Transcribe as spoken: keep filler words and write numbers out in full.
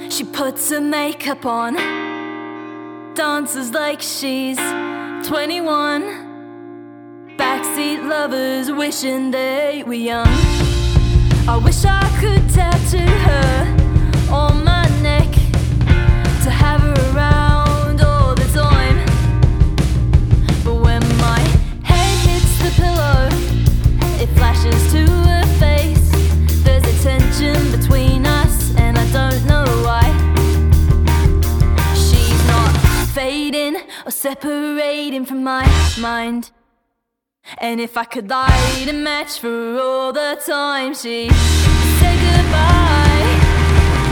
She puts her makeup on, dances like she's twenty-one. Backseat lovers wishing they were young. I wish I could tattoo her on my neck to have her around all the time. But when my head hits the pillow, it flashes to her face. There's a tension between us and I don't know why. She's not fading or separating from my mind. And if I could light a match for all the time she said goodbye.